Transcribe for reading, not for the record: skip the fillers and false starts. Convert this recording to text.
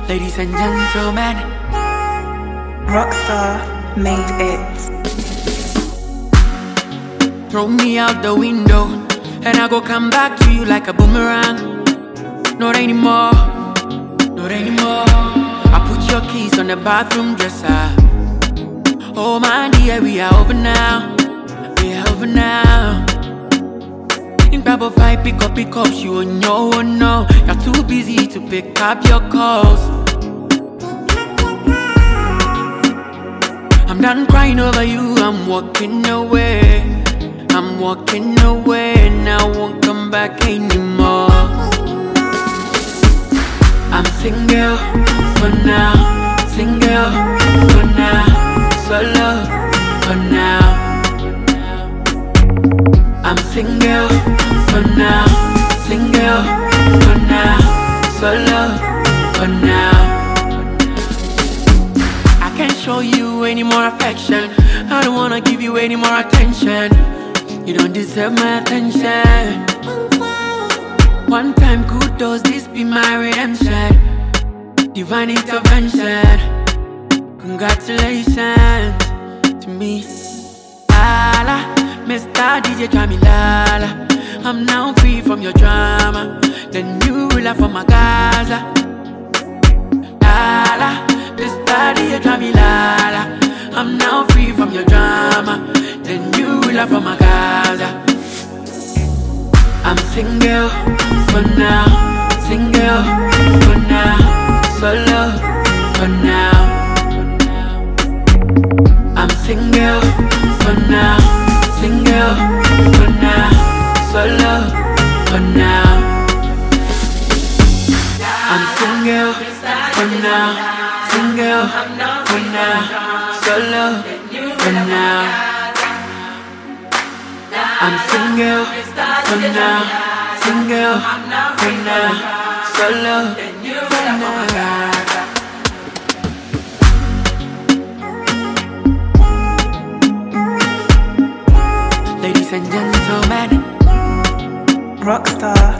Ladies and gentlemen, Rockstar made it. throw me out the window, and I go come back to you like a boomerang. Not anymore, not anymore. I put your keys on the bathroom dresser. Oh my dear, we are over now, we are over now. In Bible 5, pick up, you on your own now. You're too busy to pick up your calls. I'm done crying over you, I'm walking away. I'm walking away, and I won't come back anymore. I'm single for now, single for now, solo for now. I'm single for now, single for now, solo for now. I can't show you any more affection. I don't wanna give you any more attention. You don't deserve my attention. One time kudos, this be my redemption. Divine intervention. Congratulations to me. Lala, Mr. DJ Jamilala. I'm now free from your drama. The new ruler for my Gaza. Lala, Mr. DJ Jamilala. I'm now free from your drama. The new ruler for my Gaza. I'm single for now, single for now, solo for now. I'm single for now, single for now, solo for now. I'm single for now, single for now, solo for now. I'm single for now, single for now, solo for now. Ladies and gentlemen, Rockstar